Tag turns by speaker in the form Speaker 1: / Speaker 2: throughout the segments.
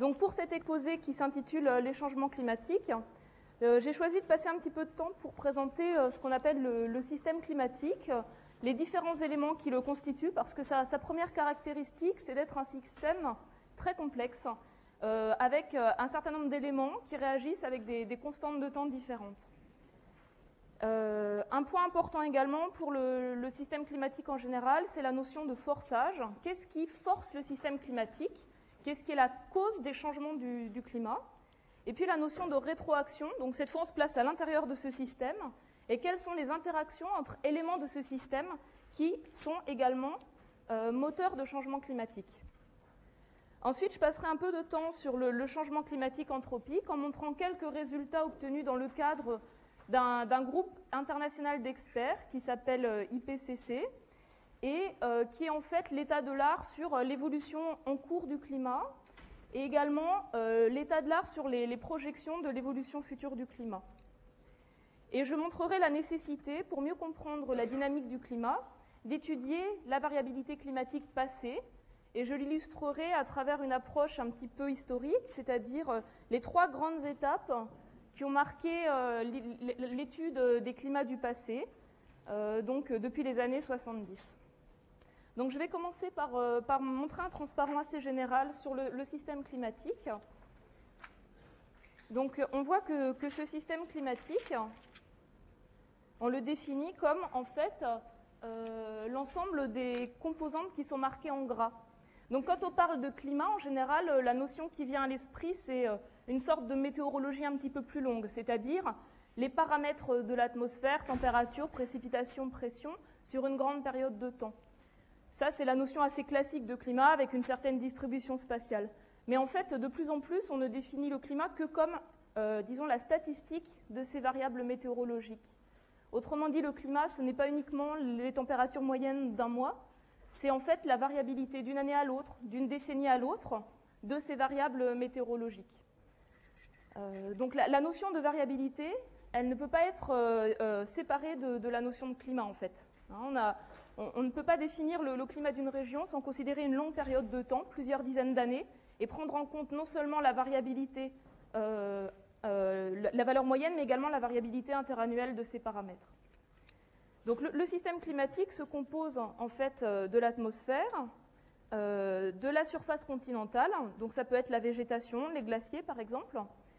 Speaker 1: Donc pour cet exposé qui s'intitule « Les changements climatiques », j'ai choisi de passer un petit peu de temps pour présenter ce qu'on appelle le système climatique, les différents éléments qui le constituent, parce que sa première caractéristique, c'est d'être un système très complexe, avec un certain nombre d'éléments qui réagissent avec des constantes de temps différentes. Un point important également pour le système climatique en général, c'est la notion de forçage. Qu'est-ce qui force le système climatique? Qu'est-ce qui est la cause des changements du climat? Et puis la notion de rétroaction, donc cette fois on se place à l'intérieur de ce système, et quelles sont les interactions entre éléments de ce système qui sont également moteurs de changement climatique. Ensuite, je passerai un peu de temps sur le changement climatique anthropique en montrant quelques résultats obtenus dans le cadre d'un groupe international d'experts qui s'appelle IPCC et qui est en fait l'état de l'art sur l'évolution en cours du climat et également l'état de l'art sur les projections de l'évolution future du climat. Et je montrerai la nécessité, pour mieux comprendre la dynamique du climat, d'étudier la variabilité climatique passée, et je l'illustrerai à travers une approche un petit peu historique, c'est-à-dire les trois grandes étapes qui ont marqué l'étude des climats du passé, donc depuis les années 70. Donc je vais commencer par montrer un transparent assez général sur le système climatique. Donc on voit que ce système climatique, on le définit comme en fait l'ensemble des composantes qui sont marquées en gras. Donc quand on parle de climat, en général, la notion qui vient à l'esprit, c'est une sorte de météorologie un petit peu plus longue, c'est-à-dire les paramètres de l'atmosphère, température, précipitation, pression, sur une grande période de temps. Ça, c'est la notion assez classique de climat avec une certaine distribution spatiale. Mais en fait, de plus en plus, on ne définit le climat que comme, disons, la statistique de ces variables météorologiques. Autrement dit, le climat, ce n'est pas uniquement les températures moyennes d'un mois, c'est en fait la variabilité d'une année à l'autre, d'une décennie à l'autre, de ces variables météorologiques. Donc la notion de variabilité, elle ne peut pas être séparée de la notion de climat, en fait. On ne peut pas définir le climat d'une région sans considérer une longue période de temps, plusieurs dizaines d'années, et prendre en compte non seulement la variabilité, la valeur moyenne, mais également la variabilité interannuelle de ces paramètres. Donc le système climatique se compose en fait de l'atmosphère, de la surface continentale, donc ça peut être la végétation, les glaciers par exemple,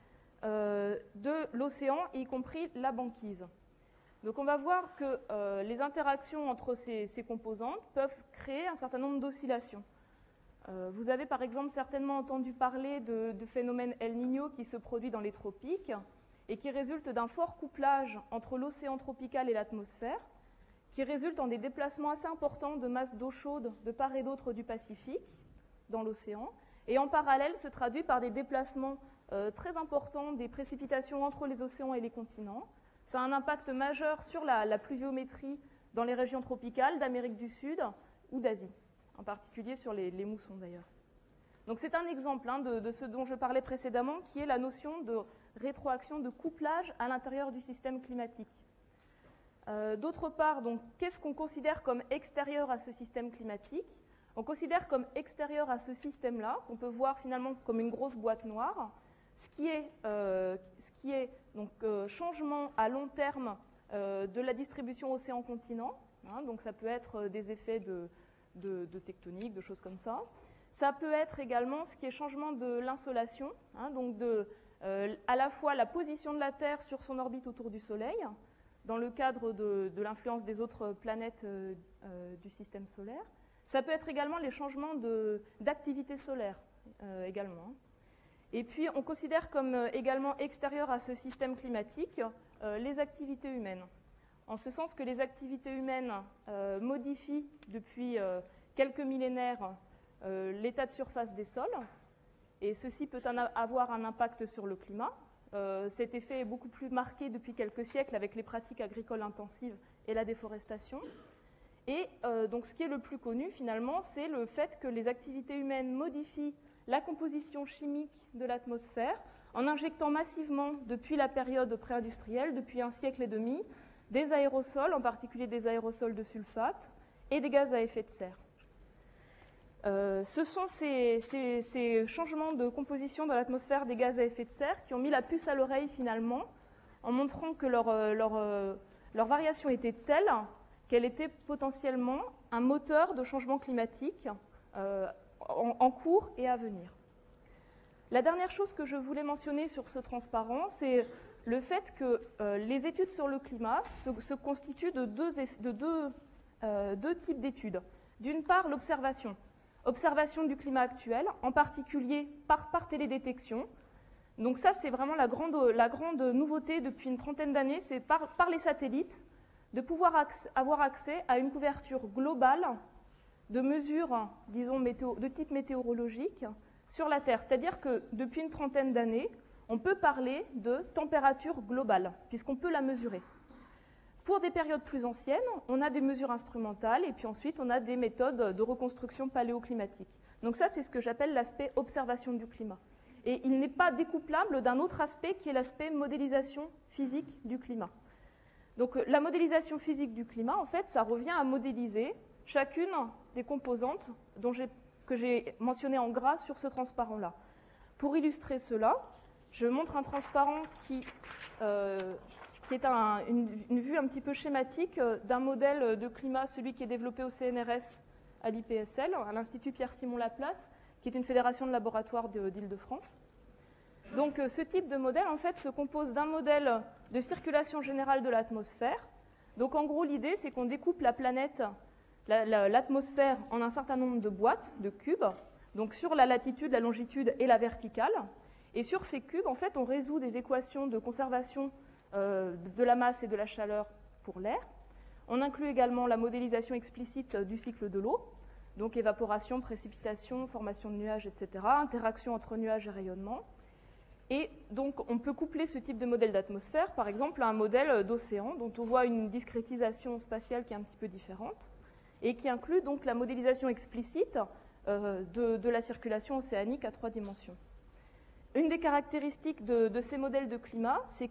Speaker 1: de l'océan, y compris la banquise. Donc on va voir que les interactions entre ces composantes peuvent créer un certain nombre d'oscillations. Vous avez par exemple certainement entendu parler de phénomène El Niño qui se produit dans les tropiques et qui résulte d'un fort couplage entre l'océan tropical et l'atmosphère, qui résulte en des déplacements assez importants de masse d'eau chaude de part et d'autre du Pacifique, dans l'océan, et en parallèle se traduit par des déplacements très importants des précipitations entre les océans et les continents. Ça a un impact majeur sur la pluviométrie dans les régions tropicales d'Amérique du Sud ou d'Asie, en particulier sur les moussons d'ailleurs. Donc c'est un exemple de ce dont je parlais précédemment, qui est la notion de rétroaction, de couplage à l'intérieur du système climatique. D'autre part, qu'est-ce qu'on considère comme extérieur à ce système climatique? On considère comme extérieur à ce système-là, qu'on peut voir finalement comme une grosse boîte noire, ce qui est donc, changement à long terme de la distribution océan-continent. Donc ça peut être des effets de tectonique, de choses comme ça. Ça peut être également ce qui est changement de l'insolation, donc à la fois la position de la Terre sur son orbite autour du Soleil, dans le cadre de l'influence des autres planètes du système solaire. Ça peut être également les changements d'activité solaire également. Et puis, on considère comme également extérieur à ce système climatique les activités humaines. En ce sens que les activités humaines modifient depuis quelques millénaires l'état de surface des sols, et ceci peut avoir un impact sur le climat. Cet effet est beaucoup plus marqué depuis quelques siècles avec les pratiques agricoles intensives et la déforestation. Et donc ce qui est le plus connu finalement, c'est le fait que les activités humaines modifient la composition chimique de l'atmosphère en injectant massivement depuis la période pré-industrielle, depuis un siècle et demi, des aérosols, en particulier des aérosols de sulfate, et des gaz à effet de serre. Ce sont ces changements de composition dans l'atmosphère des gaz à effet de serre qui ont mis la puce à l'oreille finalement, en montrant que leur variation était telle qu'elle était potentiellement un moteur de changement climatique en cours et à venir. La dernière chose que je voulais mentionner sur ce transparent, c'est le fait que les études sur le climat se constituent de deux types d'études. D'une part, l'observation. Observation du climat actuel, en particulier par télédétection. Donc ça, c'est vraiment la grande nouveauté depuis une trentaine d'années, c'est par les satellites, de pouvoir avoir accès à une couverture globale de mesures, disons, de type météorologique sur la Terre. C'est-à-dire que depuis une trentaine d'années, on peut parler de température globale, puisqu'on peut la mesurer. Pour des périodes plus anciennes, on a des mesures instrumentales et puis ensuite on a des méthodes de reconstruction paléoclimatique. Donc ça, c'est ce que j'appelle l'aspect observation du climat. Et il n'est pas découplable d'un autre aspect qui est l'aspect modélisation physique du climat. Donc la modélisation physique du climat, en fait, ça revient à modéliser chacune des composantes que j'ai mentionnées en gras sur ce transparent-là. Pour illustrer cela, je montre un transparent qui est une vue un petit peu schématique d'un modèle de climat, celui qui est développé au CNRS à l'IPSL, à l'Institut Pierre-Simon Laplace, qui est une fédération de laboratoires d'Île-de-France. Donc ce type de modèle, en fait, se compose d'un modèle de circulation générale de l'atmosphère. Donc en gros, l'idée, c'est qu'on découpe la planète, l'atmosphère, en un certain nombre de boîtes, de cubes, donc sur la latitude, la longitude et la verticale. Et sur ces cubes, en fait, on résout des équations de conservation de la masse et de la chaleur pour l'air. On inclut également la modélisation explicite du cycle de l'eau, donc évaporation, précipitation, formation de nuages, etc., interaction entre nuages et rayonnement. Et donc, on peut coupler ce type de modèle d'atmosphère, par exemple, à un modèle d'océan, dont on voit une discrétisation spatiale qui est un petit peu différente, et qui inclut donc la modélisation explicite de la circulation océanique à 3 dimensions. Une des caractéristiques de ces modèles de climat, c'est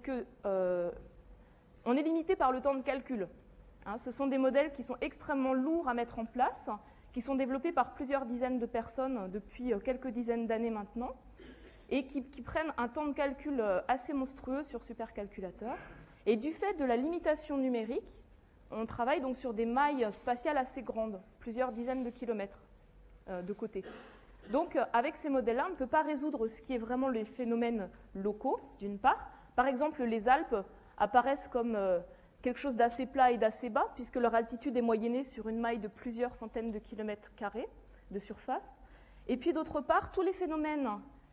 Speaker 1: qu'on est limité par le temps de calcul. Ce sont des modèles qui sont extrêmement lourds à mettre en place, qui sont développés par plusieurs dizaines de personnes depuis quelques dizaines d'années maintenant, et qui prennent un temps de calcul assez monstrueux sur supercalculateur. Et du fait de la limitation numérique, on travaille donc sur des mailles spatiales assez grandes, plusieurs dizaines de kilomètres de côté. Donc, avec ces modèles-là, on ne peut pas résoudre ce qui est vraiment les phénomènes locaux, d'une part. Par exemple, les Alpes apparaissent comme quelque chose d'assez plat et d'assez bas, puisque leur altitude est moyennée sur une maille de plusieurs centaines de kilomètres carrés de surface. Et puis, d'autre part, tous les phénomènes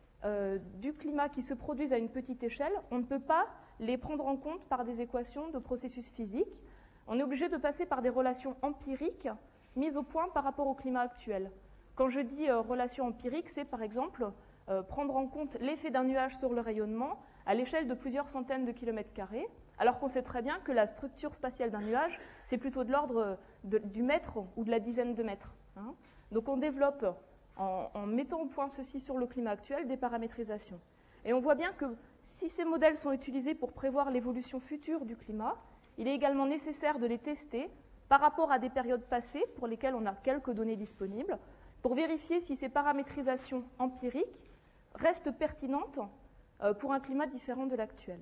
Speaker 1: du climat qui se produisent à une petite échelle, on ne peut pas les prendre en compte par des équations de processus physiques. On est obligé de passer par des relations empiriques mises au point par rapport au climat actuel. Quand je dis relation empirique, c'est par exemple prendre en compte l'effet d'un nuage sur le rayonnement à l'échelle de plusieurs centaines de kilomètres carrés, alors qu'on sait très bien que la structure spatiale d'un nuage, c'est plutôt de l'ordre du mètre ou de la dizaine de mètres. Donc on développe, en mettant au point ceci sur le climat actuel, des paramétrisations. Et on voit bien que si ces modèles sont utilisés pour prévoir l'évolution future du climat, il est également nécessaire de les tester par rapport à des périodes passées pour lesquelles on a quelques données disponibles, pour vérifier si ces paramétrisations empiriques restent pertinentes pour un climat différent de l'actuel.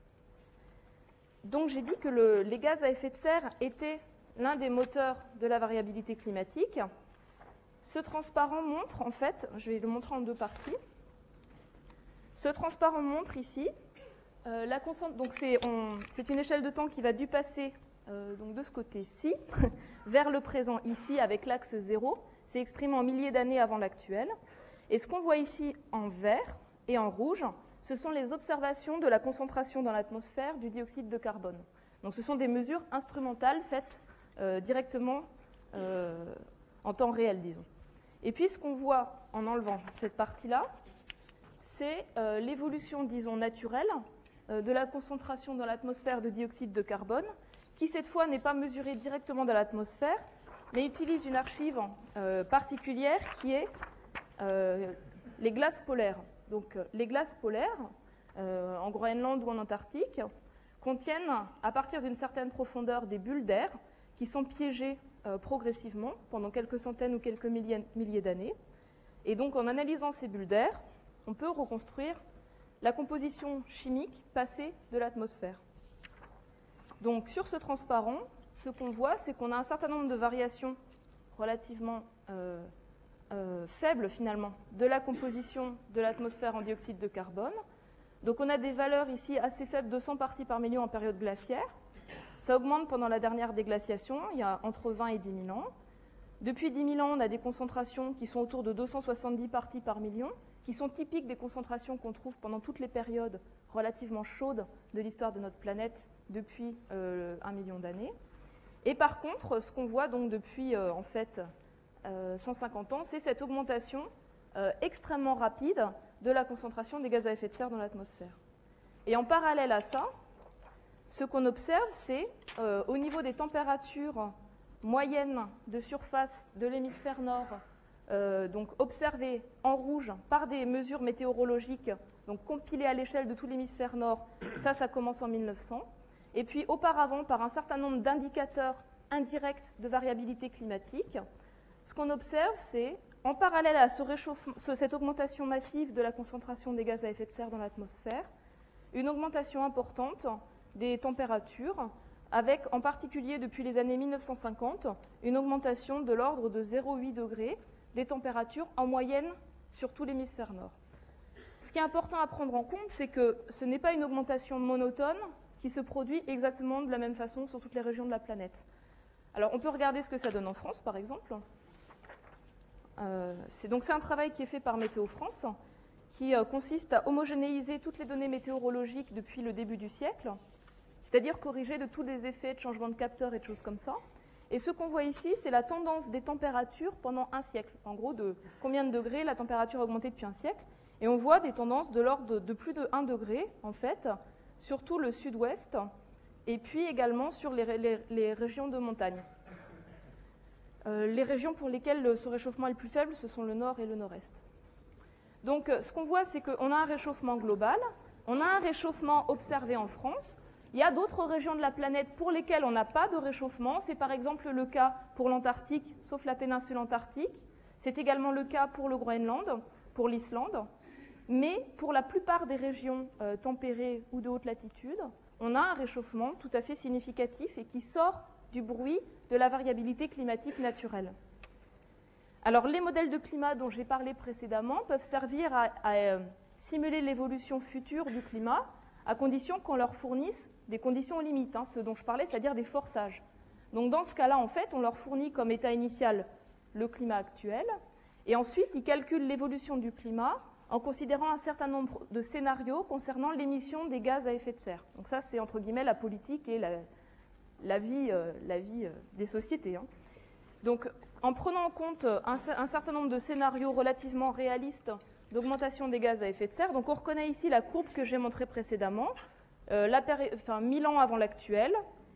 Speaker 1: Donc j'ai dit que les gaz à effet de serre étaient l'un des moteurs de la variabilité climatique. Ce transparent montre, en fait, je vais le montrer en deux parties. Ce transparent montre ici la constante. Donc c'est une échelle de temps qui va du passé, donc de ce côté-ci, vers le présent ici avec l'axe 0. C'est exprimé en milliers d'années avant l'actuel. Et ce qu'on voit ici en vert et en rouge, ce sont les observations de la concentration dans l'atmosphère du dioxyde de carbone. Donc ce sont des mesures instrumentales faites directement en temps réel, disons. Et puis ce qu'on voit en enlevant cette partie-là, c'est l'évolution, disons, naturelle de la concentration dans l'atmosphère de dioxyde de carbone, qui cette fois n'est pas mesurée directement dans l'atmosphère, mais utilise une archive particulière qui est les glaces polaires. Donc les glaces polaires, en Groenland ou en Antarctique, contiennent, à partir d'une certaine profondeur, des bulles d'air qui sont piégées progressivement pendant quelques centaines ou quelques milliers d'années. Et donc en analysant ces bulles d'air, on peut reconstruire la composition chimique passée de l'atmosphère. Donc sur ce transparent, ce qu'on voit, c'est qu'on a un certain nombre de variations relativement faibles finalement de la composition de l'atmosphère en dioxyde de carbone. Donc on a des valeurs ici assez faibles, 200 parties par million en période glaciaire. Ça augmente pendant la dernière déglaciation, il y a entre 20 et 10 000 ans. Depuis 10 000 ans, on a des concentrations qui sont autour de 270 parties par million, qui sont typiques des concentrations qu'on trouve pendant toutes les périodes relativement chaudes de l'histoire de notre planète depuis 1 million d'années. Et par contre, ce qu'on voit donc depuis en fait 150 ans, c'est cette augmentation extrêmement rapide de la concentration des gaz à effet de serre dans l'atmosphère. Et en parallèle à ça, ce qu'on observe, c'est au niveau des températures moyennes de surface de l'hémisphère nord, donc observées en rouge par des mesures météorologiques, donc compilées à l'échelle de tout l'hémisphère nord, ça commence en 1900. Et puis auparavant, par un certain nombre d'indicateurs indirects de variabilité climatique, ce qu'on observe, c'est, en parallèle à cette augmentation massive de la concentration des gaz à effet de serre dans l'atmosphère, une augmentation importante des températures, avec en particulier depuis les années 1950, une augmentation de l'ordre de 0,8 degrés des températures en moyenne sur tout l'hémisphère nord. Ce qui est important à prendre en compte, c'est que ce n'est pas une augmentation monotone qui se produit exactement de la même façon sur toutes les régions de la planète. Alors on peut regarder ce que ça donne en France, par exemple. C'est un travail qui est fait par Météo France, qui consiste à homogénéiser toutes les données météorologiques depuis le début du siècle, c'est-à-dire corriger de tous les effets de changement de capteurs et de choses comme ça. Et ce qu'on voit ici, c'est la tendance des températures pendant un siècle. En gros, de combien de degrés la température a augmenté depuis un siècle. Et on voit des tendances de l'ordre de plus de 1 degré, en fait, surtout le sud-ouest, et puis également sur les régions de montagne. Les régions pour lesquelles ce réchauffement est le plus faible, ce sont le nord et le nord-est. Donc ce qu'on voit, c'est qu'on a un réchauffement global, on a un réchauffement observé en France. Il y a d'autres régions de la planète pour lesquelles on n'a pas de réchauffement. C'est par exemple le cas pour l'Antarctique, sauf la péninsule antarctique. C'est également le cas pour le Groenland, pour l'Islande. Mais pour la plupart des régions tempérées ou de haute latitude, on a un réchauffement tout à fait significatif et qui sort du bruit de la variabilité climatique naturelle. Alors, les modèles de climat dont j'ai parlé précédemment peuvent servir à simuler l'évolution future du climat, à condition qu'on leur fournisse des conditions limites, ce dont je parlais, c'est-à-dire des forçages. Donc, dans ce cas-là, en fait, on leur fournit comme état initial le climat actuel, et ensuite, ils calculent l'évolution du climat en considérant un certain nombre de scénarios concernant l'émission des gaz à effet de serre. Donc ça, c'est entre guillemets la politique et la vie des sociétés. Donc, en prenant en compte un certain nombre de scénarios relativement réalistes d'augmentation des gaz à effet de serre, donc on reconnaît ici la courbe que j'ai montrée précédemment, 1000 ans avant l'actuel,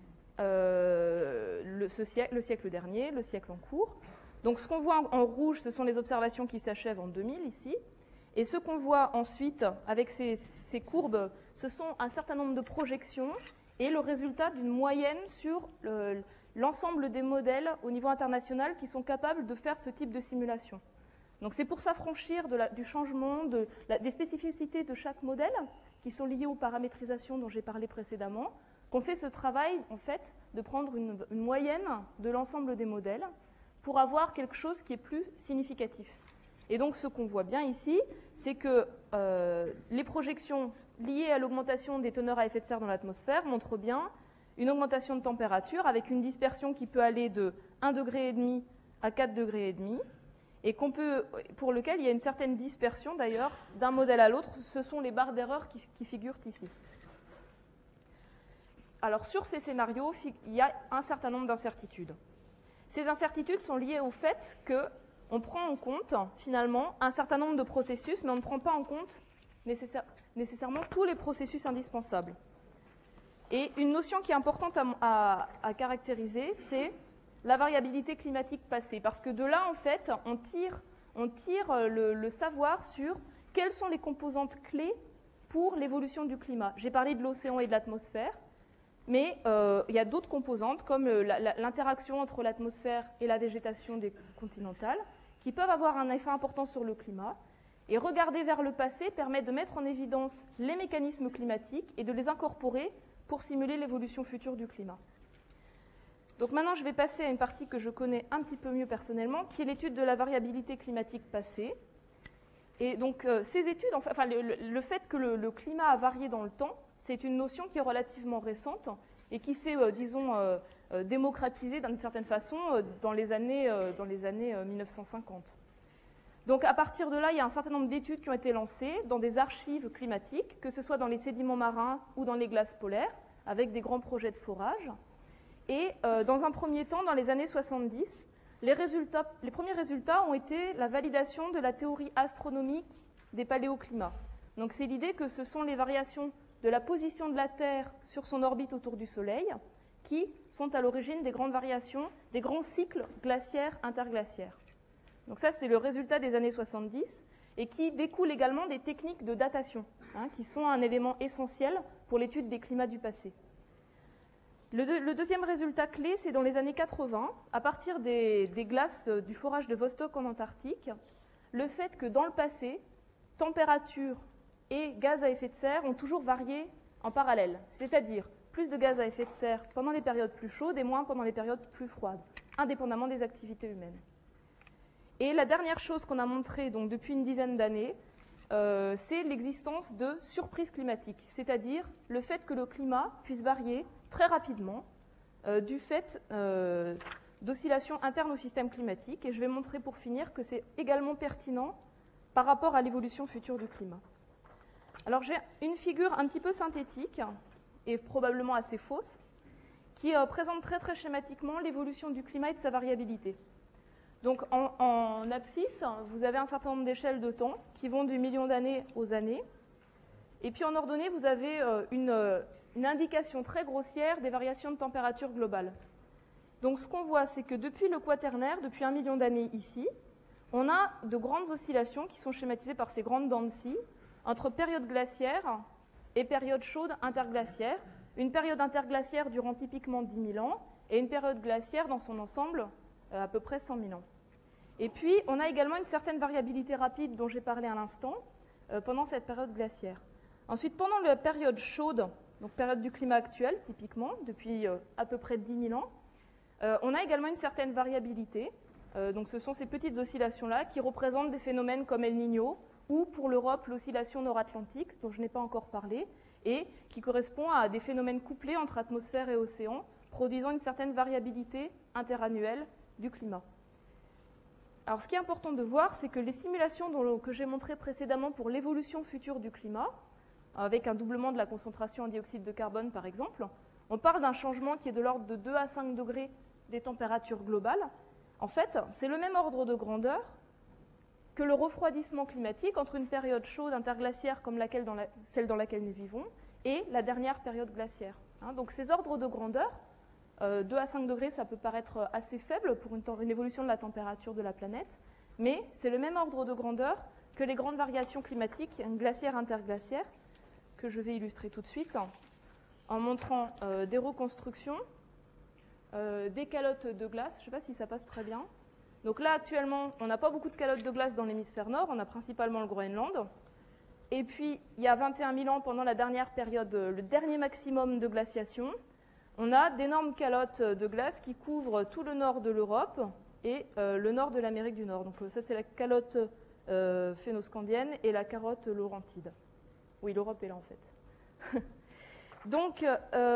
Speaker 1: le siècle dernier, le siècle en cours. Donc ce qu'on voit en rouge, ce sont les observations qui s'achèvent en 2000 ici. Et ce qu'on voit ensuite avec ces courbes, ce sont un certain nombre de projections et le résultat d'une moyenne sur l'ensemble des modèles au niveau international qui sont capables de faire ce type de simulation. Donc c'est pour s'affranchir du changement, des spécificités de chaque modèle qui sont liées aux paramétrisations dont j'ai parlé précédemment, qu'on fait ce travail en fait de prendre une moyenne de l'ensemble des modèles pour avoir quelque chose qui est plus significatif. Et donc ce qu'on voit bien ici, c'est que les projections liées à l'augmentation des teneurs à effet de serre dans l'atmosphère montrent bien une augmentation de température avec une dispersion qui peut aller de 1,5 degré à 4,5 degrés, et pour lequel il y a une certaine dispersion d'ailleurs d'un modèle à l'autre. Ce sont les barres d'erreur qui figurent ici. Alors sur ces scénarios, il y a un certain nombre d'incertitudes. Ces incertitudes sont liées au fait qu'on prend en compte finalement un certain nombre de processus, mais on ne prend pas en compte nécessairement tous les processus indispensables. Et une notion qui est importante à caractériser, c'est la variabilité climatique passée. Parce que de là, en fait, on tire le savoir sur quelles sont les composantes clés pour l'évolution du climat. J'ai parlé de l'océan et de l'atmosphère. Mais il y a d'autres composantes, comme l'interaction entre l'atmosphère et la végétation continentale, qui peuvent avoir un effet important sur le climat. Et regarder vers le passé permet de mettre en évidence les mécanismes climatiques et de les incorporer pour simuler l'évolution future du climat. Donc maintenant, je vais passer à une partie que je connais un petit peu mieux personnellement, qui est l'étude de la variabilité climatique passée. Et donc, ces études, enfin, le fait que le climat a varié dans le temps, c'est une notion qui est relativement récente et qui s'est, disons, démocratisée d'une certaine façon dans les années 1950. Donc, à partir de là, il y a un certain nombre d'études qui ont été lancées dans des archives climatiques, que ce soit dans les sédiments marins ou dans les glaces polaires, avec des grands projets de forage. Et dans un premier temps, dans les années 70, les premiers résultats ont été la validation de la théorie astronomique des paléoclimats. Donc c'est l'idée que ce sont les variations de la position de la Terre sur son orbite autour du Soleil qui sont à l'origine des grandes variations, des grands cycles glaciaires interglaciaires. Donc ça, c'est le résultat des années 70 et qui découle également des techniques de datation, qui sont un élément essentiel pour l'étude des climats du passé. Le deuxième résultat clé, c'est dans les années 80, à partir des glaces du forage de Vostok en Antarctique, le fait que dans le passé, température et gaz à effet de serre ont toujours varié en parallèle, c'est-à-dire plus de gaz à effet de serre pendant les périodes plus chaudes et moins pendant les périodes plus froides, indépendamment des activités humaines. Et la dernière chose qu'on a montrée donc, depuis une dizaine d'années, c'est l'existence de surprises climatiques, c'est-à-dire le fait que le climat puisse varier très rapidement du fait d'oscillations internes au système climatique. Et je vais montrer pour finir que c'est également pertinent par rapport à l'évolution future du climat. Alors j'ai une figure un petit peu synthétique et probablement assez fausse qui présente très très schématiquement l'évolution du climat et de sa variabilité. Donc en abscisse, vous avez un certain nombre d'échelles de temps qui vont du million d'années aux années. Et puis en ordonnée, vous avez une indication très grossière des variations de température globale. Donc ce qu'on voit, c'est que depuis le Quaternaire, depuis 1 million d'années ici, on a de grandes oscillations qui sont schématisées par ces grandes dents de scie entre période glaciaire et période chaude interglaciaire. Une période interglaciaire durant typiquement 10 000 ans et une période glaciaire dans son ensemble à peu près 100 000 ans. Et puis, on a également une certaine variabilité rapide dont j'ai parlé à l'instant pendant cette période glaciaire. Ensuite, pendant la période chaude, donc période du climat actuel typiquement, depuis à peu près 10 000 ans, on a également une certaine variabilité. Donc ce sont ces petites oscillations-là qui représentent des phénomènes comme El Niño ou pour l'Europe l'oscillation nord-atlantique, dont je n'ai pas encore parlé, et qui correspond à des phénomènes couplés entre atmosphère et océan, produisant une certaine variabilité interannuelle du climat. Alors ce qui est important de voir, c'est que les simulations que j'ai montrées précédemment pour l'évolution future du climat, avec un doublement de la concentration en dioxyde de carbone par exemple, on parle d'un changement qui est de l'ordre de 2 à 5 degrés des températures globales. En fait, c'est le même ordre de grandeur que le refroidissement climatique entre une période chaude interglaciaire comme celle dans laquelle nous vivons et la dernière période glaciaire. Donc ces ordres de grandeur, 2 à 5 degrés, ça peut paraître assez faible pour une évolution de la température de la planète, mais c'est le même ordre de grandeur que les grandes variations climatiques glaciaire-interglaciaire, que je vais illustrer tout de suite en montrant des reconstructions, des calottes de glace. Je ne sais pas si ça passe très bien. Donc là, actuellement, on n'a pas beaucoup de calottes de glace dans l'hémisphère nord, on a principalement le Groenland. Et puis, il y a 21 000 ans, pendant la dernière période, le dernier maximum de glaciation, on a d'énormes calottes de glace qui couvrent tout le nord de l'Europe et le nord de l'Amérique du Nord. Donc ça, c'est la calotte phénoscandienne et la calotte laurentide. Oui, l'Europe est là, en fait. Donc,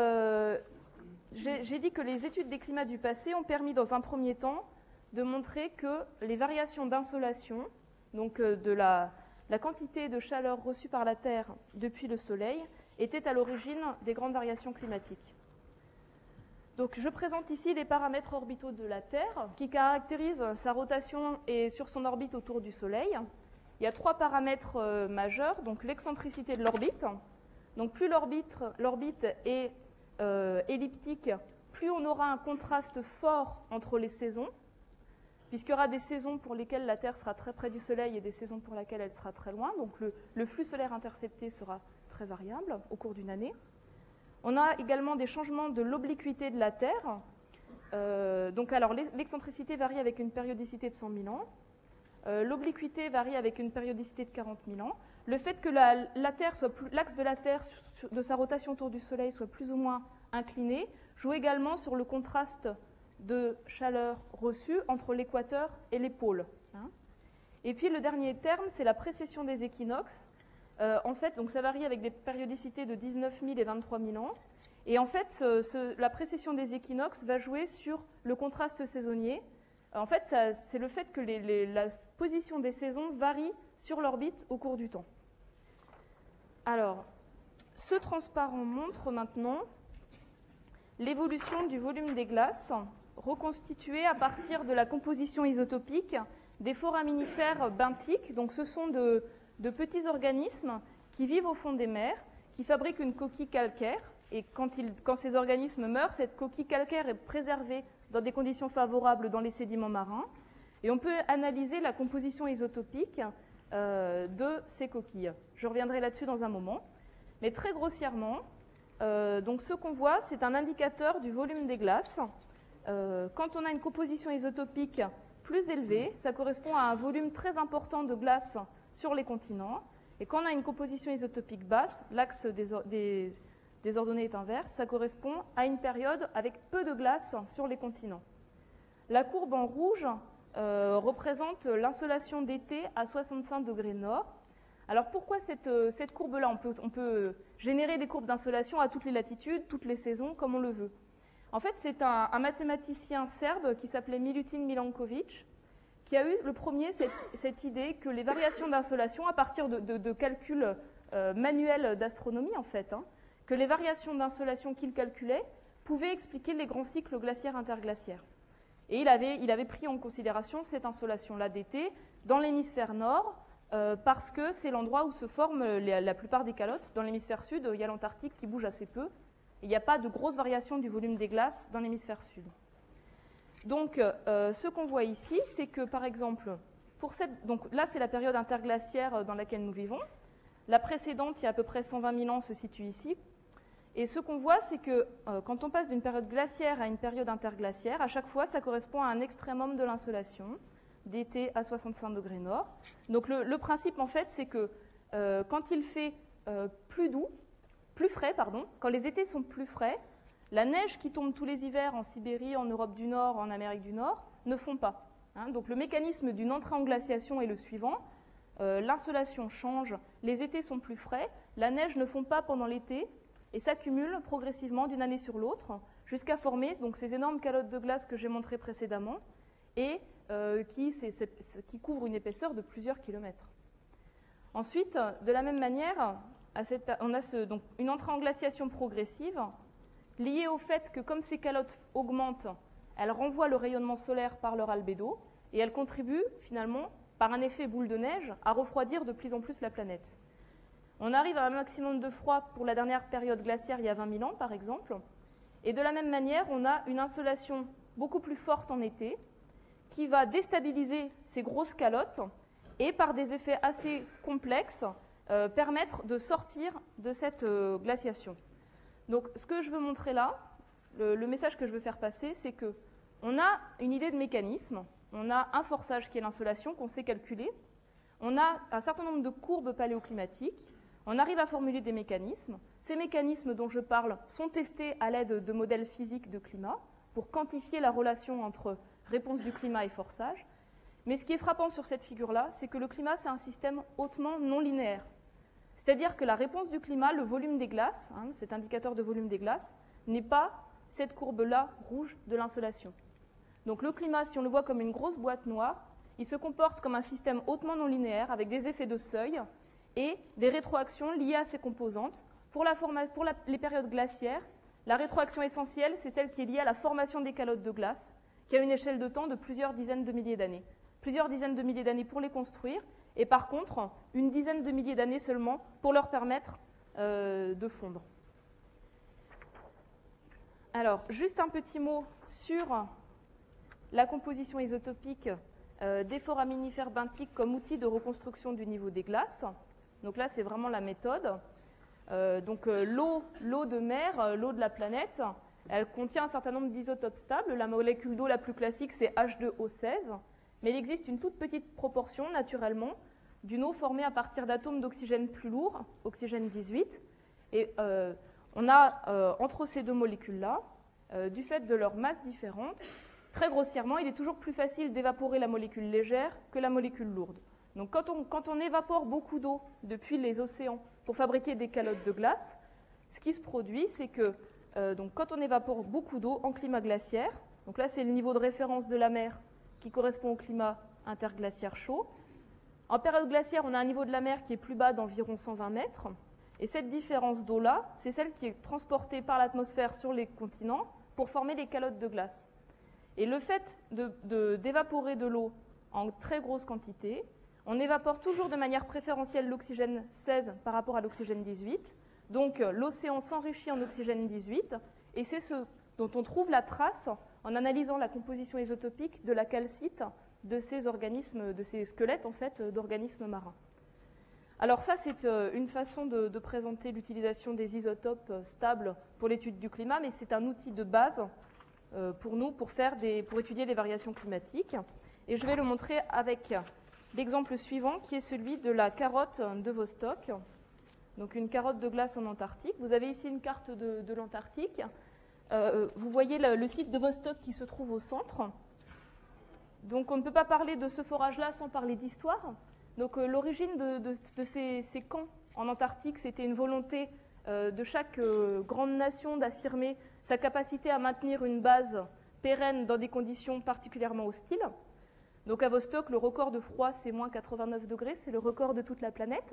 Speaker 1: j'ai dit que les études des climats du passé ont permis, dans un premier temps, de montrer que les variations d'insolation, donc de la quantité de chaleur reçue par la Terre depuis le Soleil, étaient à l'origine des grandes variations climatiques. Donc, je présente ici les paramètres orbitaux de la Terre qui caractérisent sa rotation et sur son orbite autour du Soleil. Il y a 3 paramètres majeurs, donc l'excentricité de l'orbite. Donc, plus l'orbite est elliptique, plus on aura un contraste fort entre les saisons, puisqu'il y aura des saisons pour lesquelles la Terre sera très près du Soleil et des saisons pour lesquelles elle sera très loin. Donc, le flux solaire intercepté sera très variable au cours d'une année. On a également des changements de l'obliquité de la Terre. Donc, alors, l'excentricité varie avec une périodicité de 100 000 ans. L'obliquité varie avec une périodicité de 40 000 ans. Le fait que l'axe de la Terre, de sa rotation autour du Soleil, soit plus ou moins incliné, joue également sur le contraste de chaleur reçue entre l'équateur et les pôles. Et puis le dernier terme, c'est la précession des équinoxes. En fait, donc ça varie avec des périodicités de 19 000 et 23 000 ans. Et en fait, la précession des équinoxes va jouer sur le contraste saisonnier. En fait, c'est le fait que la position des saisons varie sur l'orbite au cours du temps. Alors, ce transparent montre maintenant l'évolution du volume des glaces reconstituée à partir de la composition isotopique des foraminifères benthiques. Donc, ce sont de petits organismes qui vivent au fond des mers, qui fabriquent une coquille calcaire. Et quand ces organismes meurent, cette coquille calcaire est préservée dans des conditions favorables dans les sédiments marins. Et on peut analyser la composition isotopique de ces coquilles. Je reviendrai là-dessus dans un moment. Mais très grossièrement, donc ce qu'on voit, c'est un indicateur du volume des glaces. Quand on a une composition isotopique plus élevée, ça correspond à un volume très important de glace sur les continents. Et quand on a une composition isotopique basse, l'axe des ordonnées est inverse, ça correspond à une période avec peu de glace sur les continents. La courbe en rouge représente l'insolation d'été à 65 degrés nord. Alors pourquoi cette courbe-là? On peut générer des courbes d'insolation à toutes les latitudes, toutes les saisons, comme on le veut. En fait, c'est un mathématicien serbe qui s'appelait Milutin Milanković qui a eu le premier cette idée que les variations d'insolation, à partir de calculs manuels d'astronomie en fait, que les variations d'insolation qu'il calculait pouvaient expliquer les grands cycles glaciaires interglaciaires. Et il avait pris en considération cette insolation-là d'été dans l'hémisphère nord, parce que c'est l'endroit où se forment la plupart des calottes. Dans l'hémisphère sud, il y a l'Antarctique qui bouge assez peu. Il n'y a pas de grosses variations du volume des glaces dans l'hémisphère sud. Donc, ce qu'on voit ici, c'est que, par exemple, donc là, c'est la période interglaciaire dans laquelle nous vivons. La précédente, il y a à peu près 120 000 ans, se situe ici. Et ce qu'on voit, c'est que quand on passe d'une période glaciaire à une période interglaciaire, à chaque fois, ça correspond à un extrémum de l'insolation, d'été à 65 degrés nord. Donc le principe, en fait, c'est que quand il fait plus frais, quand les étés sont plus frais, la neige qui tombe tous les hivers en Sibérie, en Europe du Nord, en Amérique du Nord, ne fond pas. Donc le mécanisme d'une entrée en glaciation est le suivant. L'insolation change, les étés sont plus frais, la neige ne fond pas pendant l'été, et s'accumule progressivement d'une année sur l'autre jusqu'à former donc, ces énormes calottes de glace que j'ai montrées précédemment et qui couvrent une épaisseur de plusieurs kilomètres. Ensuite, de la même manière, on a donc une entrée en glaciation progressive liée au fait que comme ces calottes augmentent, elles renvoient le rayonnement solaire par leur albédo et elles contribuent finalement, par un effet boule de neige, à refroidir de plus en plus la planète. On arrive à un maximum de froid pour la dernière période glaciaire il y a 20 000 ans, par exemple. Et de la même manière, on a une insolation beaucoup plus forte en été qui va déstabiliser ces grosses calottes et, par des effets assez complexes, permettre de sortir de cette glaciation. Donc, ce que je veux montrer là, le message que je veux faire passer, c'est qu'on a une idée de mécanisme, on a un forçage qui est l'insolation qu'on sait calculer, on a un certain nombre de courbes paléoclimatiques. On arrive à formuler des mécanismes. Ces mécanismes dont je parle sont testés à l'aide de modèles physiques de climat pour quantifier la relation entre réponse du climat et forçage. Mais ce qui est frappant sur cette figure-là, c'est que le climat, c'est un système hautement non linéaire. C'est-à-dire que la réponse du climat, le volume des glaces, cet indicateur de volume des glaces, n'est pas cette courbe-là rouge de l'insolation. Donc le climat, si on le voit comme une grosse boîte noire, il se comporte comme un système hautement non linéaire avec des effets de seuil et des rétroactions liées à ces composantes. Pour les périodes glaciaires, la rétroaction essentielle, c'est celle qui est liée à la formation des calottes de glace, qui a une échelle de temps de plusieurs dizaines de milliers d'années. Plusieurs dizaines de milliers d'années pour les construire, et par contre, une dizaine de milliers d'années seulement pour leur permettre de fondre. Alors, juste un petit mot sur la composition isotopique des foraminifères benthiques comme outil de reconstruction du niveau des glaces. Donc là, c'est vraiment la méthode. L'eau de mer, l'eau de la planète, elle contient un certain nombre d'isotopes stables. La molécule d'eau la plus classique, c'est H2O16. Mais il existe une toute petite proportion, naturellement, d'une eau formée à partir d'atomes d'oxygène plus lourds, oxygène 18. Et on a, entre ces deux molécules-là, du fait de leur masse différente, très grossièrement, il est toujours plus facile d'évaporer la molécule légère que la molécule lourde. Donc quand on évapore beaucoup d'eau depuis les océans pour fabriquer des calottes de glace, ce qui se produit, c'est que donc quand on évapore beaucoup d'eau en climat glaciaire, donc là c'est le niveau de référence de la mer qui correspond au climat interglaciaire chaud. En période glaciaire, on a un niveau de la mer qui est plus bas d'environ 120 mètres. Et cette différence d'eau-là, c'est celle qui est transportée par l'atmosphère sur les continents pour former les calottes de glace. Et le fait d'évaporer de l'eau en très grosse quantité, on évapore toujours de manière préférentielle l'oxygène 16 par rapport à l'oxygène 18. Donc l'océan s'enrichit en oxygène 18, et c'est ce dont on trouve la trace en analysant la composition isotopique de la calcite de ces organismes, de ces squelettes en fait, d'organismes marins. Alors ça, c'est une façon de présenter l'utilisation des isotopes stables pour l'étude du climat, mais c'est un outil de base pour nous pour étudier les variations climatiques. Et je vais le montrer avec l'exemple suivant, qui est celui de la carotte de Vostok. Donc une carotte de glace en Antarctique. Vous avez ici une carte de l'Antarctique. Vous voyez le site de Vostok qui se trouve au centre. Donc on ne peut pas parler de ce forage-là sans parler d'histoire. Donc l'origine de ces camps en Antarctique, c'était une volonté de chaque grande nation d'affirmer sa capacité à maintenir une base pérenne dans des conditions particulièrement hostiles. Donc à Vostok, le record de froid, c'est moins 89 degrés, c'est le record de toute la planète.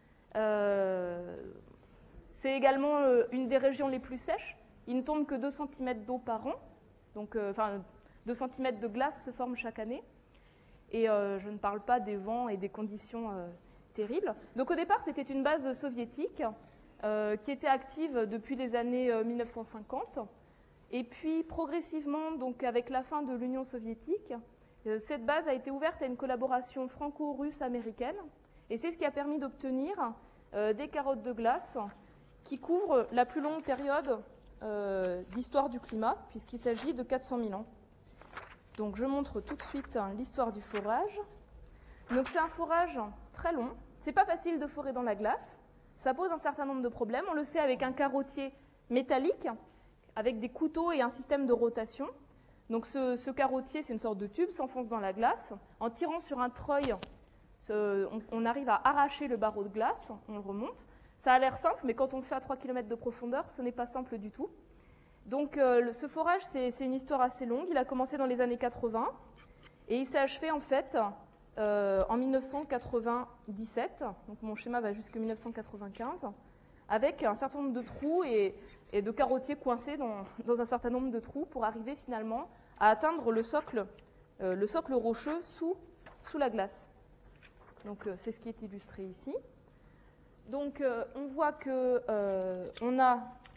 Speaker 1: C'est également une des régions les plus sèches. Il ne tombe que 2 cm d'eau par an. Donc, 2 cm de glace se forment chaque année. Et je ne parle pas des vents et des conditions terribles. Donc au départ, c'était une base soviétique qui était active depuis les années 1950. Et puis progressivement, donc, avec la fin de l'Union soviétique, cette base a été ouverte à une collaboration franco-russe-américaine. Et c'est ce qui a permis d'obtenir des carottes de glace qui couvrent la plus longue période d'histoire du climat, puisqu'il s'agit de 400 000 ans. Donc je montre tout de suite l'histoire du forage. Donc c'est un forage très long. C'est pas facile de forer dans la glace. Ça pose un certain nombre de problèmes. On le fait avec un carottier métallique, avec des couteaux et un système de rotation. Donc ce carottier, c'est une sorte de tube, s'enfonce dans la glace. En tirant sur un treuil, on arrive à arracher le barreau de glace, on le remonte. Ça a l'air simple, mais quand on le fait à 3 km de profondeur, ce n'est pas simple du tout. Donc ce forage, c'est une histoire assez longue. Il a commencé dans les années 80 et il s'est achevé en fait en 1997. Donc mon schéma va jusqu'en 1995, avec un certain nombre de trous et de carottiers coincés dans un certain nombre de trous pour arriver finalement à atteindre le socle rocheux sous la glace. Donc c'est ce qui est illustré ici. Donc on voit qu'on a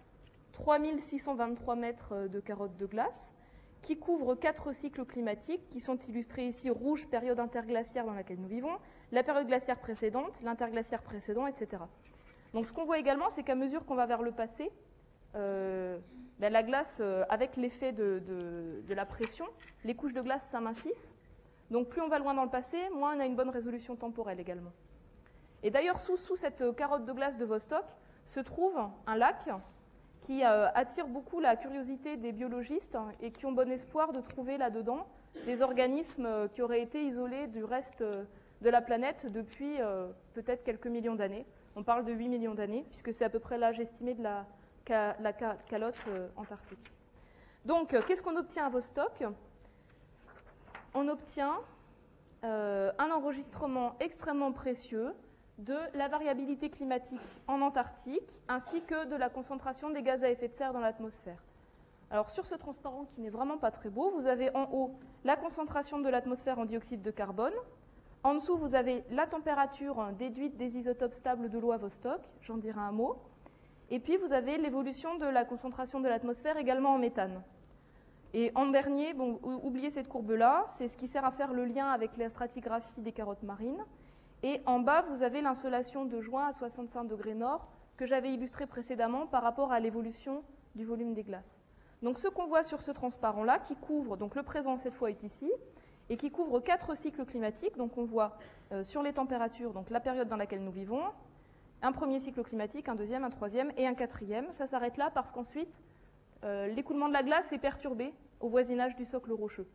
Speaker 1: 3623 mètres de carottes de glace qui couvrent 4 cycles climatiques qui sont illustrés ici rouge, période interglaciaire dans laquelle nous vivons, la période glaciaire précédente, l'interglaciaire précédent, etc. Donc ce qu'on voit également, c'est qu'à mesure qu'on va vers le passé, la glace, avec l'effet de la pression, les couches de glace s'amincissent. Donc plus on va loin dans le passé, moins on a une bonne résolution temporelle également. Et d'ailleurs, sous cette carotte de glace de Vostok se trouve un lac qui attire beaucoup la curiosité des biologistes et qui ont bon espoir de trouver là-dedans des organismes qui auraient été isolés du reste de la planète depuis peut-être quelques millions d'années. On parle de 8 millions d'années, puisque c'est à peu près l'âge estimé de la calotte antarctique. Donc, qu'est-ce qu'on obtient à Vostok ? On obtient un enregistrement extrêmement précieux de la variabilité climatique en Antarctique, ainsi que de la concentration des gaz à effet de serre dans l'atmosphère. Alors sur ce transparent qui n'est vraiment pas très beau, vous avez en haut la concentration de l'atmosphère en dioxyde de carbone. En dessous, vous avez la température déduite des isotopes stables de l'eau à Vostok, j'en dirai un mot. Et puis vous avez l'évolution de la concentration de l'atmosphère également en méthane. Et en dernier, bon, oubliez cette courbe-là, c'est ce qui sert à faire le lien avec la stratigraphie des carottes marines. Et en bas, vous avez l'insolation de juin à 65 degrés nord que j'avais illustré précédemment par rapport à l'évolution du volume des glaces. Donc ce qu'on voit sur ce transparent-là, qui couvre, donc le présent cette fois est ici, et qui couvre 4 cycles climatiques. Donc on voit sur les températures, donc la période dans laquelle nous vivons, un premier cycle climatique, un deuxième, un troisième et un quatrième. Ça s'arrête là parce qu'ensuite, l'écoulement de la glace est perturbé au voisinage du socle rocheux.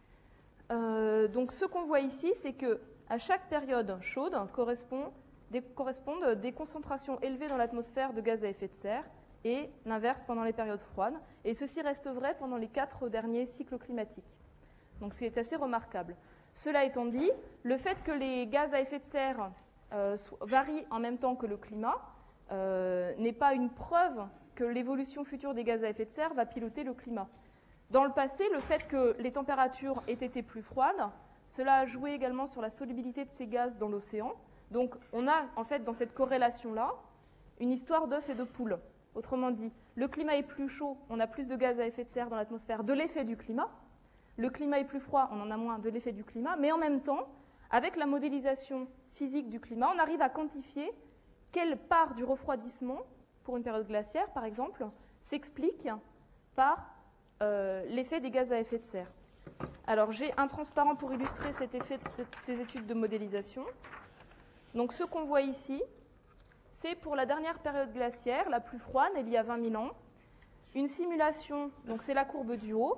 Speaker 1: Donc ce qu'on voit ici, c'est qu'à chaque période chaude correspondent des concentrations élevées dans l'atmosphère de gaz à effet de serre et l'inverse pendant les périodes froides. Et ceci reste vrai pendant les 4 derniers cycles climatiques. Donc c'est assez remarquable. Cela étant dit, le fait que les gaz à effet de serre varient en même temps que le climat n'est pas une preuve que l'évolution future des gaz à effet de serre va piloter le climat. Dans le passé, le fait que les températures aient été plus froides, cela a joué également sur la solubilité de ces gaz dans l'océan. Donc on a en fait dans cette corrélation-là une histoire d'œuf et de poule. Autrement dit, le climat est plus chaud, on a plus de gaz à effet de serre dans l'atmosphère de l'effet du climat. Le climat est plus froid, on en a moins de l'effet du climat. Mais en même temps, avec la modélisation physique du climat, on arrive à quantifier quelle part du refroidissement, pour une période glaciaire par exemple, s'explique par l'effet des gaz à effet de serre. Alors j'ai un transparent pour illustrer cet effet, ces études de modélisation. Donc ce qu'on voit ici, c'est pour la dernière période glaciaire, la plus froide, il y a 20 000 ans, une simulation, donc c'est la courbe du haut.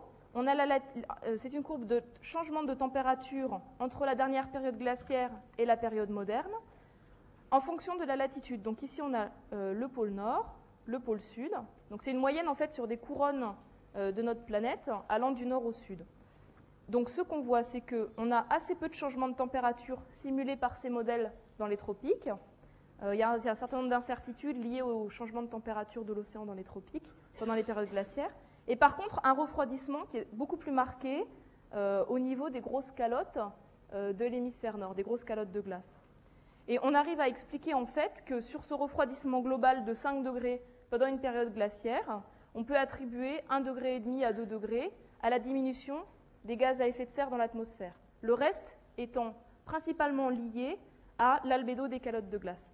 Speaker 1: C'est une courbe de changement de température entre la dernière période glaciaire et la période moderne, en fonction de la latitude. Donc ici on a le pôle nord, le pôle sud. Donc c'est une moyenne en fait sur des couronnes de notre planète allant du nord au sud. Donc ce qu'on voit, c'est qu'on a assez peu de changements de température simulés par ces modèles dans les tropiques. Il y a un certain nombre d'incertitudes liées au changement de température de l'océan dans les tropiques pendant les périodes glaciaires. Et par contre, un refroidissement qui est beaucoup plus marqué au niveau des grosses calottes de l'hémisphère nord, des grosses calottes de glace. Et on arrive à expliquer en fait que sur ce refroidissement global de 5 degrés pendant une période glaciaire, on peut attribuer 1,5 degré à 2 degrés à la diminution des gaz à effet de serre dans l'atmosphère. Le reste étant principalement lié à l'albédo des calottes de glace.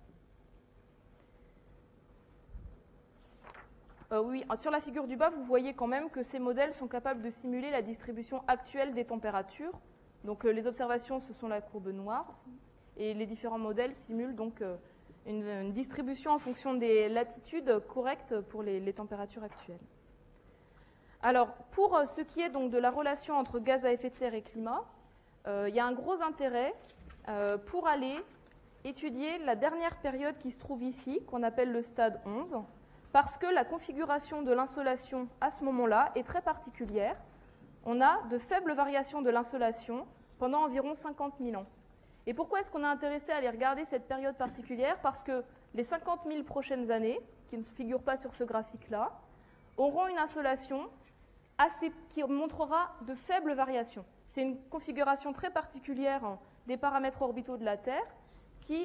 Speaker 1: Oui, sur la figure du bas, vous voyez quand même que ces modèles sont capables de simuler la distribution actuelle des températures. Donc les observations, ce sont la courbe noire, et les différents modèles simulent donc une distribution en fonction des latitudes correctes pour les températures actuelles. Alors, pour ce qui est donc de la relation entre gaz à effet de serre et climat, il y a un gros intérêt pour aller étudier la dernière période qui se trouve ici, qu'on appelle le stade 11, parce que la configuration de l'insolation à ce moment-là est très particulière. On a de faibles variations de l'insolation pendant environ 50 000 ans. Et pourquoi est-ce qu'on est intéressé à aller regarder cette période particulière? Parce que les 50 000 prochaines années, qui ne figurent pas sur ce graphique-là, auront une insolation qui montrera de faibles variations. C'est une configuration très particulière des paramètres orbitaux de la Terre qui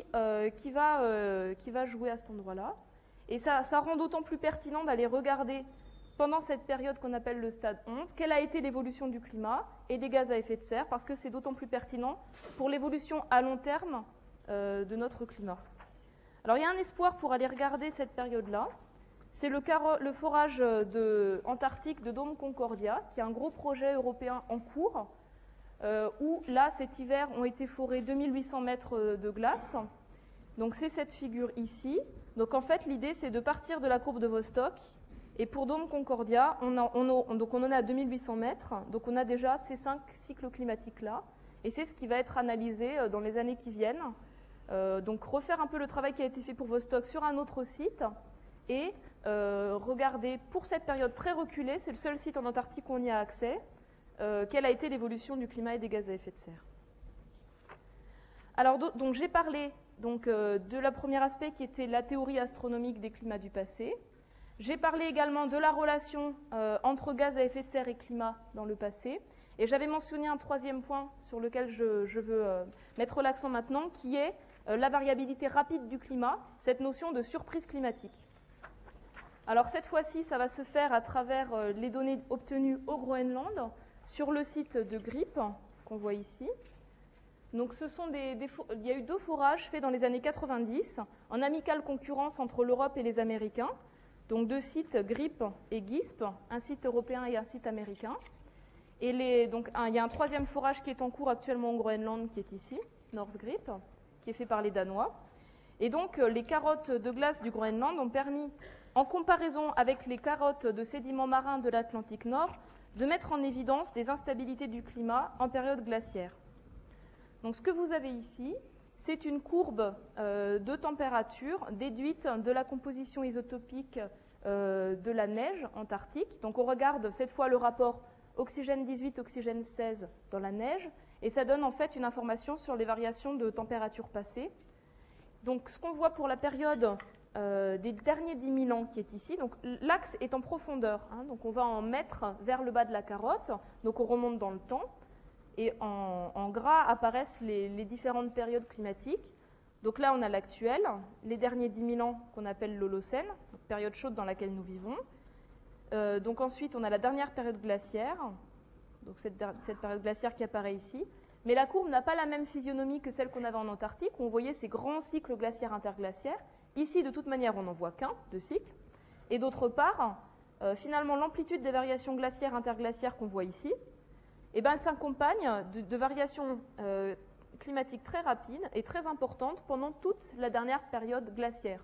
Speaker 1: va jouer à cet endroit-là. Et ça rend d'autant plus pertinent d'aller regarder pendant cette période qu'on appelle le stade 11, quelle a été l'évolution du climat et des gaz à effet de serre, parce que c'est d'autant plus pertinent pour l'évolution à long terme de notre climat. Alors il y a un espoir pour aller regarder cette période-là, c'est le forage antarctique de Dôme Concordia, qui est un gros projet européen en cours, où là, cet hiver, ont été forés 2800 mètres de glace. Donc c'est cette figure ici. Donc en fait, l'idée, c'est de partir de la courbe de Vostok. Et pour Dôme Concordia, on en est à 2800 mètres. Donc on a déjà ces 5 cycles climatiques-là. Et c'est ce qui va être analysé dans les années qui viennent. Donc refaire un peu le travail qui a été fait pour Vostok sur un autre site. Et regarder pour cette période très reculée, c'est le seul site en Antarctique où on y a accès, quelle a été l'évolution du climat et des gaz à effet de serre. Alors donc j'ai parlé de la premier aspect qui était la théorie astronomique des climats du passé. J'ai parlé également de la relation entre gaz à effet de serre et climat dans le passé. Et j'avais mentionné un troisième point sur lequel je veux mettre l'accent maintenant, qui est la variabilité rapide du climat, cette notion de surprise climatique. Alors cette fois-ci, ça va se faire à travers les données obtenues au Groenland sur le site de GRIP qu'on voit ici. Donc il y a eu 2 forages faits dans les années 90, en amicale concurrence entre l'Europe et les Américains. Donc 2 sites, GRIP et GISP, un site européen et un site américain. Et donc, il y a un 3e forage qui est en cours actuellement au Groenland, qui est ici, North Grip, qui est fait par les Danois. Et donc, les carottes de glace du Groenland ont permis, en comparaison avec les carottes de sédiments marins de l'Atlantique Nord, de mettre en évidence des instabilités du climat en période glaciaire. Donc, ce que vous avez ici, c'est une courbe de température déduite de la composition isotopique de la neige antarctique. Donc, on regarde cette fois le rapport oxygène 18, oxygène 16 dans la neige, et ça donne en fait une information sur les variations de température passée. Donc, ce qu'on voit pour la période des derniers 10 000 ans qui est ici, donc l'axe est en profondeur, hein, donc on va en mètres vers le bas de la carotte, donc on remonte dans le temps, et en gras apparaissent les différentes périodes climatiques. Donc là, on a l'actuel, les derniers 10 000 ans qu'on appelle l'Holocène, période chaude dans laquelle nous vivons. Donc ensuite, on a la dernière période glaciaire, donc cette période glaciaire qui apparaît ici. Mais la courbe n'a pas la même physionomie que celle qu'on avait en Antarctique, où on voyait ces grands cycles glaciaires interglaciaires. Ici, de toute manière, on n'en voit qu'un de cycle. Et d'autre part, finalement, l'amplitude des variations glaciaires interglaciaires qu'on voit ici, eh ben, elle s'accompagne de variations climatiques très rapides et très importantes pendant toute la dernière période glaciaire.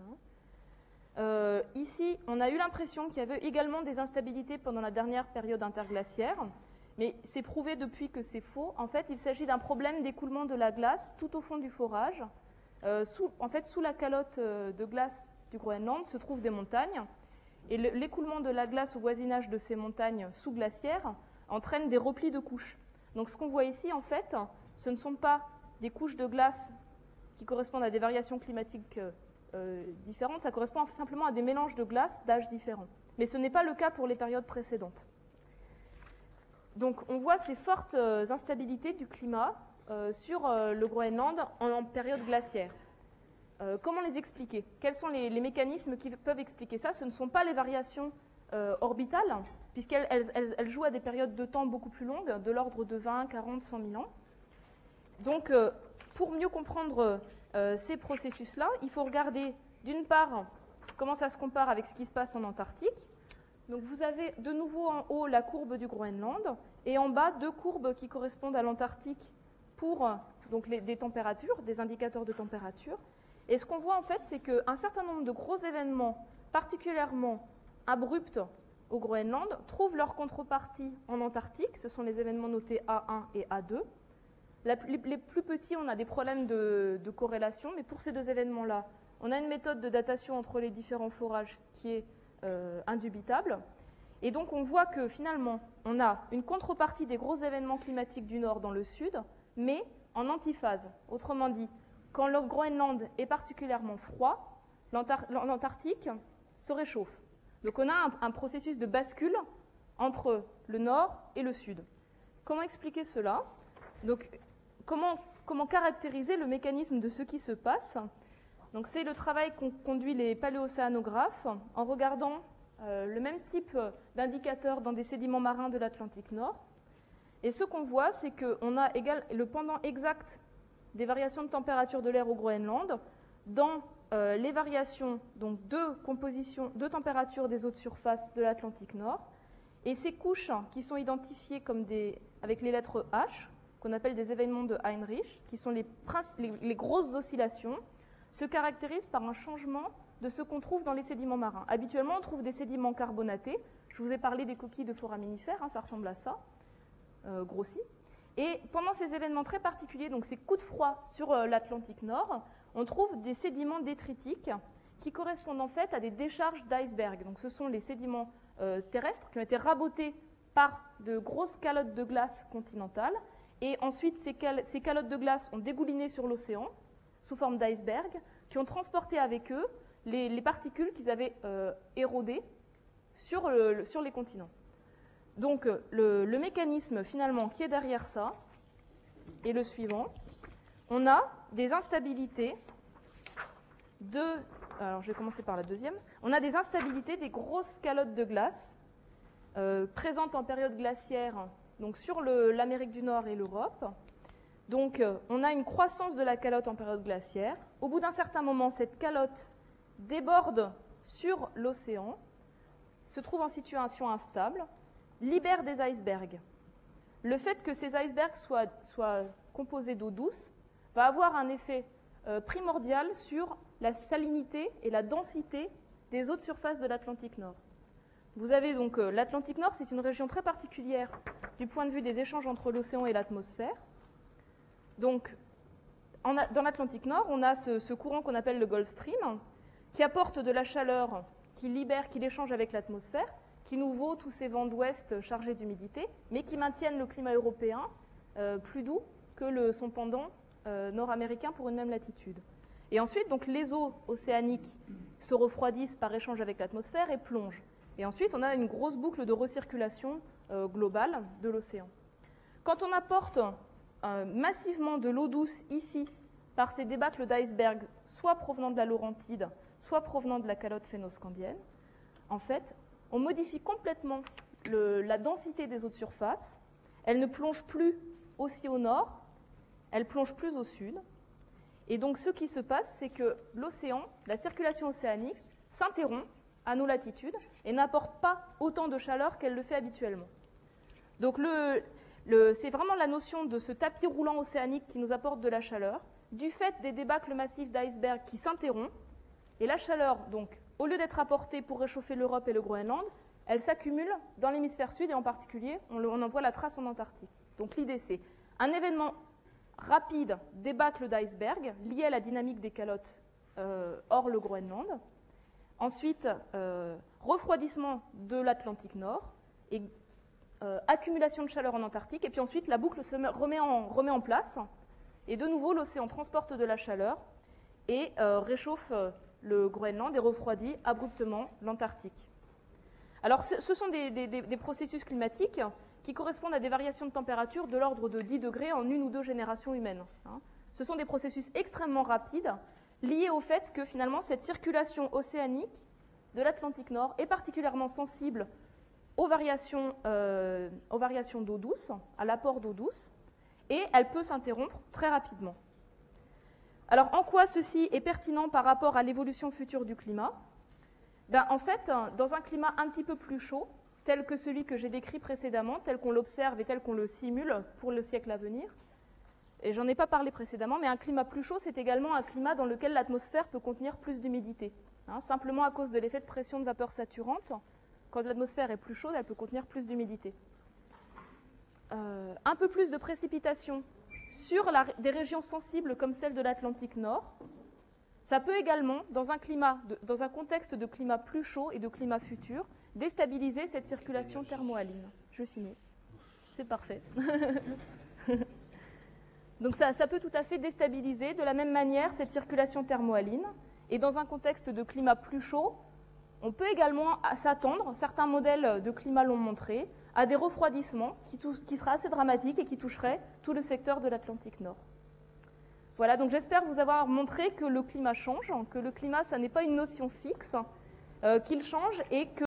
Speaker 1: Ici, on a eu l'impression qu'il y avait également des instabilités pendant la dernière période interglaciaire, mais c'est prouvé depuis que c'est faux. En fait, il s'agit d'un problème d'écoulement de la glace tout au fond du forage. Sous la calotte de glace du Groenland se trouvent des montagnes, et l'écoulement de la glace au voisinage de ces montagnes sous-glaciaires entraîne des replis de couches. Donc ce qu'on voit ici, en fait, ce ne sont pas des couches de glace qui correspondent à des variations climatiques différentes, ça correspond simplement à des mélanges de glace d'âges différents. Mais ce n'est pas le cas pour les périodes précédentes. Donc on voit ces fortes instabilités du climat sur le Groenland en période glaciaire. Comment les expliquer? Quels sont les mécanismes qui peuvent expliquer ça? Ce ne sont pas les variations orbitales, puisqu'elles jouent à des périodes de temps beaucoup plus longues, de l'ordre de 20, 40, 100 000 ans. Donc, pour mieux comprendre ces processus-là, il faut regarder, d'une part, comment ça se compare avec ce qui se passe en Antarctique. Donc, vous avez de nouveau en haut la courbe du Groenland, et en bas, 2 courbes qui correspondent à l'Antarctique pour donc, des températures, des indicateurs de température. Et ce qu'on voit, en fait, c'est qu'un certain nombre de gros événements particulièrement abrupts au Groenland trouvent leur contrepartie en Antarctique. Ce sont les événements notés A1 et A2. Les plus petits, on a des problèmes de corrélation, mais pour ces 2 événements-là, on a une méthode de datation entre les différents forages qui est indubitable. Et donc, on voit que finalement, on a une contrepartie des gros événements climatiques du Nord dans le Sud, mais en antiphase. Autrement dit, quand le Groenland est particulièrement froid, l'Antarctique se réchauffe. Donc, on a un processus de bascule entre le Nord et le Sud. Comment expliquer cela? Donc, comment caractériser le mécanisme de ce qui se passe? Donc, c'est le travail qu'ont conduit les paléocéanographes en regardant le même type d'indicateurs dans des sédiments marins de l'Atlantique Nord. Et ce qu'on voit, c'est qu'on a le pendant exact des variations de température de l'air au Groenland dans les variations donc, de température des eaux de surface de l'Atlantique Nord. Et ces couches qui sont identifiées comme avec les lettres H, qu'on appelle des événements de Heinrich, qui sont les grosses oscillations, se caractérisent par un changement de ce qu'on trouve dans les sédiments marins. Habituellement, on trouve des sédiments carbonatés. Je vous ai parlé des coquilles de foraminifères, ça ressemble à ça, grossi. Et pendant ces événements très particuliers, donc ces coups de froid sur l'Atlantique Nord, on trouve des sédiments détritiques qui correspondent en fait à des décharges d'iceberg. Donc ce sont les sédiments terrestres qui ont été rabotés par de grosses calottes de glace continentales. Et ensuite, ces calottes de glace ont dégouliné sur l'océan sous forme d'iceberg, qui ont transporté avec eux les particules qu'ils avaient érodées sur les continents. Donc, le mécanisme finalement qui est derrière ça est le suivant. On a des instabilités alors, je vais commencer par la deuxième. On a des instabilités des grosses calottes de glace présentes en période glaciaire, donc sur l'Amérique du Nord et l'Europe, Donc, on a une croissance de la calotte en période glaciaire. Au bout d'un certain moment, cette calotte déborde sur l'océan, se trouve en situation instable, libère des icebergs. Le fait que ces icebergs soient composés d'eau douce va avoir un effet primordial sur la salinité et la densité des eaux de surface de l'Atlantique Nord. Vous avez donc l'Atlantique Nord, c'est une région très particulière du point de vue des échanges entre l'océan et l'atmosphère. Donc, dans l'Atlantique Nord, on a ce courant qu'on appelle le Gulf Stream, qui apporte de la chaleur, qui libère, qui l'échange avec l'atmosphère, qui nous vaut tous ces vents d'ouest chargés d'humidité, mais qui maintiennent le climat européen plus doux que son pendant nord-américain pour une même latitude. Et ensuite, donc, les eaux océaniques se refroidissent par échange avec l'atmosphère et plongent. Et ensuite, on a une grosse boucle de recirculation globale de l'océan. Quand on apporte massivement de l'eau douce ici, par ces débâcles d'iceberg, soit provenant de la Laurentide, soit provenant de la calotte phénoscandienne, en fait, on modifie complètement la densité des eaux de surface. Elle ne plonge plus aussi au nord, elle plonge plus au sud. Et donc, ce qui se passe, c'est que l'océan, la circulation océanique, s'interrompt à nos latitudes et n'apporte pas autant de chaleur qu'elle le fait habituellement. Donc, c'est vraiment la notion de ce tapis roulant océanique qui nous apporte de la chaleur, du fait des débâcles massifs d'iceberg qui s'interrompent. Et la chaleur, donc, au lieu d'être apportée pour réchauffer l'Europe et le Groenland, elle s'accumule dans l'hémisphère sud et en particulier, on en voit la trace en Antarctique. Donc l'idée, c'est un événement rapide, débâcle d'iceberg, lié à la dynamique des calottes hors le Groenland. Ensuite, refroidissement de l'Atlantique Nord et accumulation de chaleur en Antarctique. Et puis ensuite, la boucle se remet en place. Et de nouveau, l'océan transporte de la chaleur et réchauffe le Groenland et refroidit abruptement l'Antarctique. Alors, ce sont des processus climatiques qui correspondent à des variations de température de l'ordre de 10 degrés en 1 ou 2 générations humaines. Ce sont des processus extrêmement rapides liés au fait que finalement cette circulation océanique de l'Atlantique Nord est particulièrement sensible aux variations d'eau douce, à l'apport d'eau douce, et elle peut s'interrompre très rapidement. Alors, en quoi ceci est pertinent par rapport à l'évolution future du climat ? En fait, dans un climat un petit peu plus chaud, tel que celui que j'ai décrit précédemment, tel qu'on l'observe et tel qu'on le simule pour le siècle à venir, et j'en ai pas parlé précédemment, mais un climat plus chaud, c'est également un climat dans lequel l'atmosphère peut contenir plus d'humidité. Simplement à cause de l'effet de pression de vapeur saturante, quand l'atmosphère est plus chaude, elle peut contenir plus d'humidité. Un peu plus de précipitations sur des régions sensibles comme celle de l'Atlantique Nord, ça peut également, dans un contexte de climat plus chaud et de climat futur, déstabiliser cette circulation thermohaline. Je finis. C'est parfait. Donc ça peut tout à fait déstabiliser de la même manière cette circulation thermohaline. Et dans un contexte de climat plus chaud, on peut également s'attendre, certains modèles de climat l'ont montré, à des refroidissements qui seraient assez dramatiques et qui toucheraient tout le secteur de l'Atlantique Nord. Voilà, donc j'espère vous avoir montré que le climat change, que le climat, ça n'est pas une notion fixe, qu'il change et que